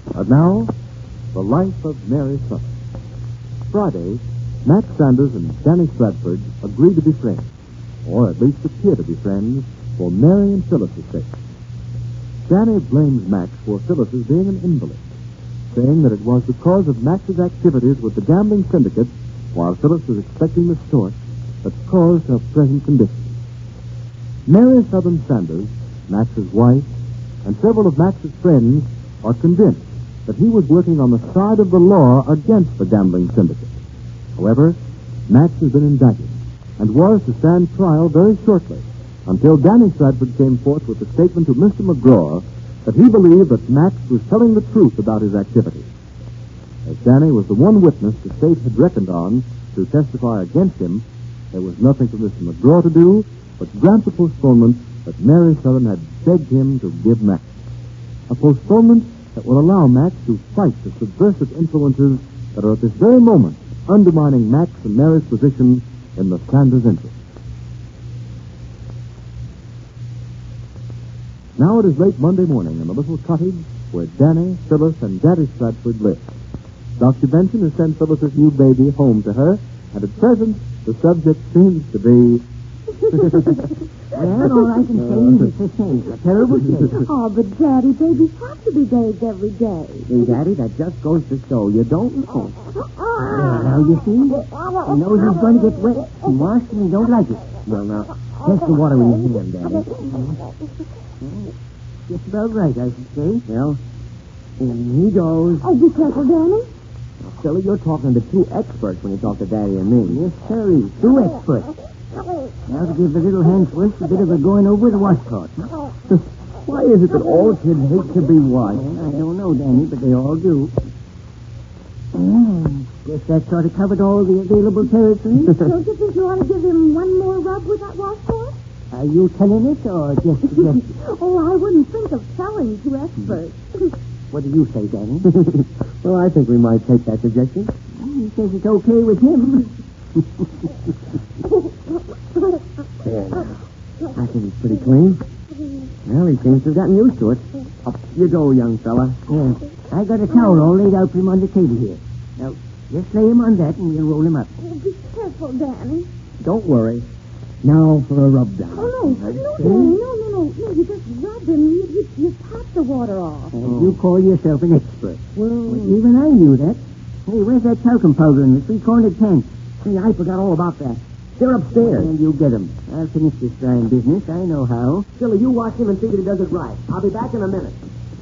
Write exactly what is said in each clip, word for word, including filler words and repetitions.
And now, the life of Mary Sutton. Friday, Max Sanders and Danny Stratford agree to be friends, or at least appear to be friends, for Mary and Phyllis's sake. Danny blames Max for Phyllis's being an invalid, saying that it was because of Max's activities with the gambling syndicate while Phyllis was expecting the stork that caused her present condition. Mary Southern Sanders, Max's wife, and several of Max's friends are convinced that he was working on the side of the law against the gambling syndicate. However, Max has been indicted and was to stand trial very shortly until Danny Stratford came forth with a statement to Mister McGraw that he believed that Max was telling the truth about his activities. As Danny was the one witness the state had reckoned on to testify against him, there was nothing for Mister McGraw to do but grant the postponement that Mary Southern had begged him to give Max. A postponement that will allow Max to fight the subversive influences that are at this very moment undermining Max and Mary's position in the Sanders interest. Now it is late Monday morning in the little cottage where Danny, Phyllis, and Daddy Stratford live. Doctor Benson has sent Phyllis's new baby home to her, and at present the subject seems to be... Well, all I can say is it's a shame, a terrible shame. Oh, but Daddy, babies have to be bathed every day. Hey, Daddy, that just goes to show you don't know. There, now, you see? He knows he's going to get wet and washed, and he don't like it. Well, now, test the water in your hand, Daddy. Just about right, I should say. Well, in he goes. Oh, be careful, Danny. Now, Silly, you're talking to two experts when you talk to Daddy and me. Yes, sir, two experts. Now to give the little hand first a bit of a going over the washcloth. Why is it that all kids hate to be washed? I don't know, Danny, but they all do. Mm, guess that sort of covered all the available territory. Don't you think you ought to give him one more rub with that washcloth? Are you telling it or just suggesting? Oh, I wouldn't think of telling two experts. What do you say, Danny? Well, I think we might take that suggestion. He says it's okay with him. Yeah. I think he's pretty clean. Well, he seems to have gotten used to it. Up you go, young fella. Yeah. I got a towel all laid out for him on the table here. Now, just lay him on that and we'll roll him up. Oh, be careful, Danny. Don't worry. Now for a rub down. Oh, no. No, Danny. No, no, no. No, you just rub him. You, you, you tap the water off. And oh. You call yourself an expert. Well, well, even I knew that. Hey, where's that talcum powder in the three-cornered tent? Hey, I forgot all about that. They're upstairs. And you get them. I'll finish this drying business. I know how. Silly, you watch him and see that he does it right. I'll be back in a minute.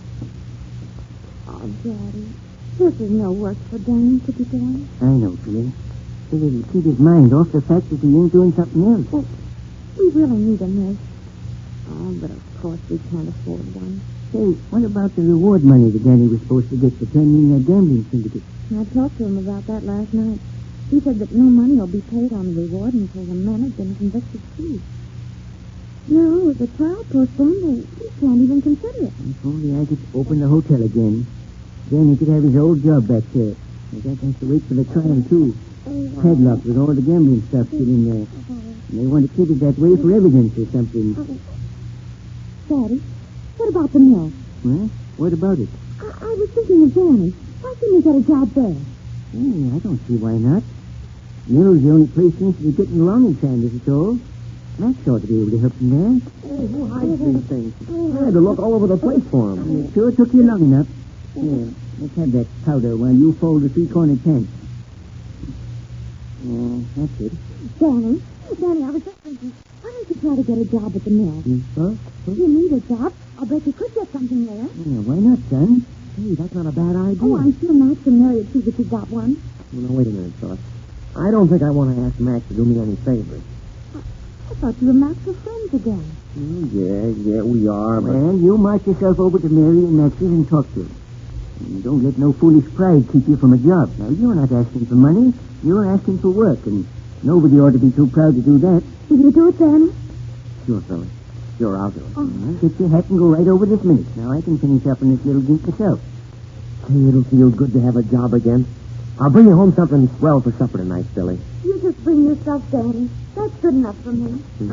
Oh, Daddy, this is no work for Danny to be doing. I know, dear. He didn't keep his mind off the fact that he ain't doing something else. Well, we really need a nurse. Oh, but of course we can't afford one. Hey, what about the reward money that Danny was supposed to get for turning that gambling syndicate? I talked to him about that last night. He said that no money will be paid on the reward until the men have been convicted too. No, with the trial postponed, we can't even consider it. If only I could open the hotel again. Then he could have his old job back there. I guess I have to wait for the trial, too. Padlock with all the gambling stuff sitting there. And they want to keep it that way for evidence or something. Daddy, what about the mill? Huh? What about it? I, I was thinking of Danny. Why couldn't he get a job there? Hey, I don't see why not. Mill's the only place seems to be getting along in Sanders at all. Max ought to be able to help him there. Hey, who hides these things? I had to look all over the place for him. It sure took you long enough. Here, let's have that powder while you fold the three-cornered tent. Yeah, that's it. Danny, Danny, I was just thinking, why don't you try to get a job at the mill? Hmm? Huh? Huh? You need a job. I'll bet you could get something there. Yeah, why not, son? Hey, that's not a bad idea. Oh, I'm sure Max and Mary would see that you got one. Well, now, wait a minute, Phyllis. I don't think I want to ask Max to do me any favors. I thought you and Max were friends again. Oh, yeah, yeah, we are, but... Well, you march yourself over to Mary and Max's and talk to them. And don't let no foolish pride keep you from a job. Now, you're not asking for money. You're asking for work, and nobody ought to be too proud to do that. Will you do it, Danny? Sure, Phyllis. Sure, I'll do it. Oh. Well, get your hat and go right over this minute. Now, I can finish up in this little drink myself. Hey, it'll feel good to have a job again. I'll bring you home something swell for supper tonight, Billy. You just bring yourself, Daddy. That's good enough for me. Hmm.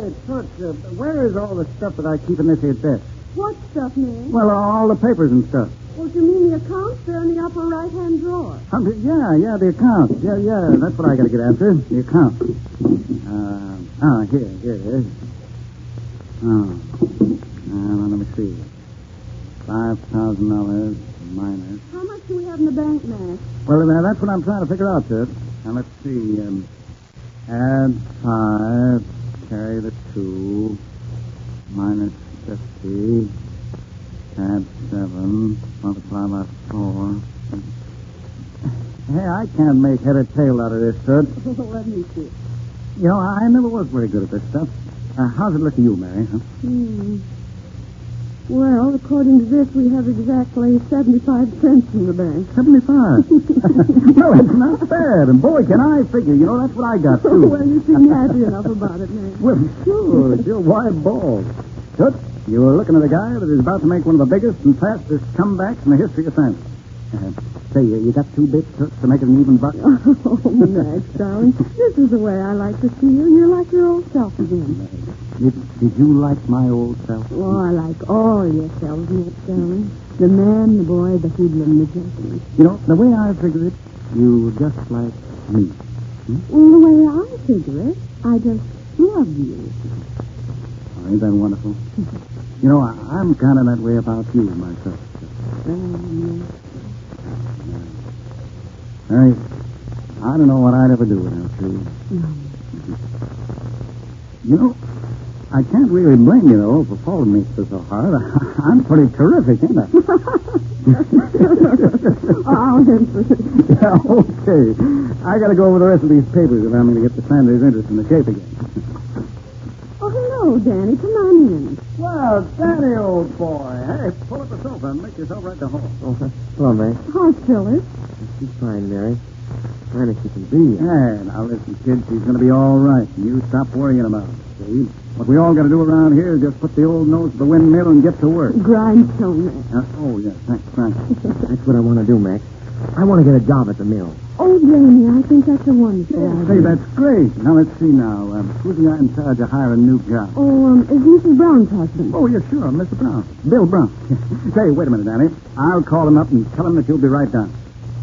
Hey, Toots, uh, where is all the stuff that I keep in this here desk? What stuff, Ned? Well, all the papers and stuff. Well, do you mean the accounts? They're in the upper right-hand drawer. Um, yeah, yeah, the accounts. Yeah, yeah, that's what I got to get after. The accounts. Uh, ah, here, here it is. Oh. Uh, let me see. Five thousand dollars minus. How much do we have in the bank, Mac? Well, uh, that's what I'm trying to figure out, sir. Now, let's see. Um, add five, carry the two, minus fifty, add seven, multiply by four. Hey, I can't make head or tail out of this, sir. Let me see. You know, I never was very good at this stuff. Uh, how's it look to you, Mary? Huh? Hmm. Well, according to this, we have exactly seventy-five cents in the bank. seventy-five? No, it's not bad. And boy, can I figure. You know, that's what I got, too. Well, you seem happy enough about it, man. Well, sure. Sure. Why balls? Toots, you were looking at a guy that is about to make one of the biggest and fastest comebacks in the history of science. Uh, say, you, you got two bits, Toots, to make it an even buck? Oh, Max, darling, this is the way I like to see you, and you're like your old self again. Did, did you like my old self? Oh, I like all yourselves, Max, darling. The man, the boy, the hoodlum, the gentleman. You know, the way I figure it, you were just like me. Hmm? Well, the way I figure it, I just love you. Oh, ain't that wonderful? You know, I, I'm kind of that way about you myself. Um, Hey, I don't know what I'd ever do without you. no. You know, I can't really blame you, though, for following me so hard. I'm pretty terrific, ain't I? I'll answer it. Yeah, okay. I got to go over the rest of these papers if I'm going to get the Sanders interest in the Cape again. Oh, hello, Danny. Come on in. Well, Danny, old boy. Hey, pull up the sofa and make yourself right to home. Oh, hello, Mary. How's Phyllis? She's fine, Mary. Fine as she can be. Hey, now listen, kid, she's going to be all right. You stop worrying about it, see? What we all got to do around here is just put the old nose to the windmill and get to work. Grindstone, Max. Uh, oh, yeah, thanks, thanks. That's what I want to do, Max. I want to get a job at the mill. Oh, Danny, I think that's a wonderful Say, idea. that's great. Now, let's see now. Um, who's the guy in charge of hiring new guys? Oh, um, is Missus Brown's husband? Oh, yeah, sure, Mister Brown. Bill Brown. Say, wait a minute, Danny. I'll call him up and tell him that you'll be right down.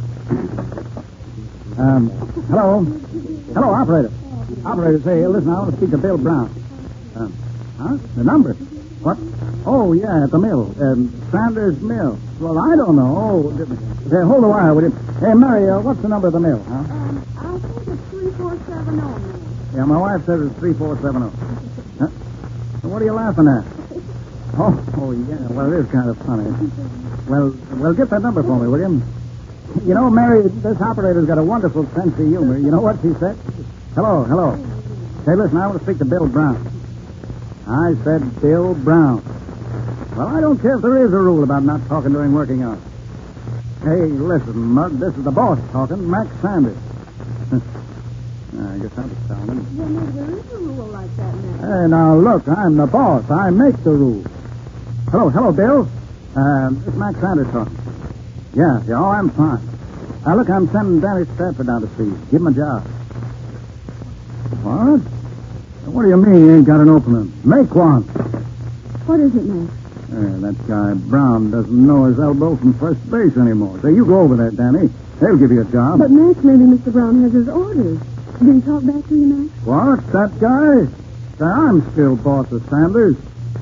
Um, hello? Hello, operator. Operator, say, listen, I want to speak to Bill Brown. Um, huh? The number? What? Oh, yeah, at the mill. Um, Sanders Mill. Well, I don't know. Oh, say, hold the wire, will you? Hey, Mary, uh, what's the number of the mill, huh? Um, I think it's three four seven oh, man. Yeah, my wife says it's three four seven oh. Huh? What are you laughing at? Oh, oh, yeah, well, it is kind of funny. Well, well, get that number for me, will you? You know, Mary, this operator's got a wonderful sense of humor. You know what she said? Hello, hello. Say, listen, I want to speak to Bill Brown. I said Bill Brown. Well, I don't care if there is a rule about not talking during working hours. Hey, listen, Mud, this is the boss talking, Max Sanders. I guess I'm astounded. Yeah, maybe there is a rule like that, Max. Hey, now, look, I'm the boss. I make the rules. Hello, hello, Bill. Um, it's Max Sanders talking. Yeah, yeah, oh, I'm fine. Now, look, I'm sending Danny Stratford down to see you. Give him a job. What? What do you mean you ain't got an opening? Make one. What is it, Max? Hey, that guy Brown doesn't know his elbow from first base anymore. So you go over there, Danny. They'll give you a job. But, Max, maybe Mister Brown has his orders. Did he talk back to you, Max? What? That guy? Say, I'm still boss of Sanders.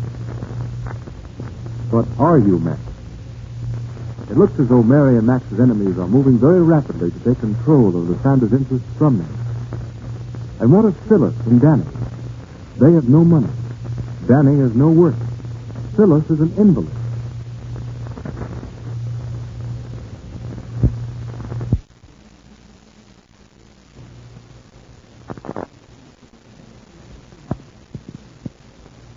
But are you, Max? It looks as though Mary and Max's enemies are moving very rapidly to take control of the Sanders interests from them. And what of Phyllis and Danny? They have no money. Danny has no work. Phyllis is an invalid.